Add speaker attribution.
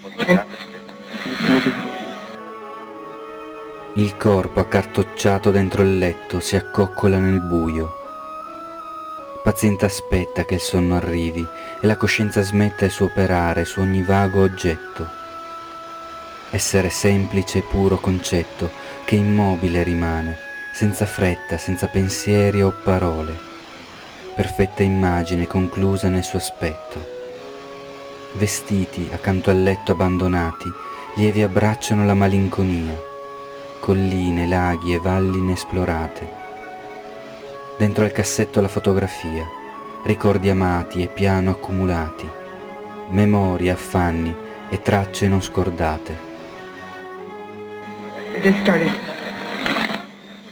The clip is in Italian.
Speaker 1: Il corpo accartocciato dentro il letto si accoccola nel buio. Il paziente aspetta che il sonno arrivi e la coscienza smetta il suo operare su ogni vago oggetto. Essere semplice e puro concetto che immobile rimane, senza fretta, senza pensieri o parole. Perfetta immagine conclusa nel suo aspetto. Vestiti accanto al letto abbandonati, lievi abbracciano la malinconia, colline, laghi e valli inesplorate. Dentro al cassetto la fotografia, ricordi amati e piano accumulati, memorie, affanni e tracce non scordate.
Speaker 2: It just started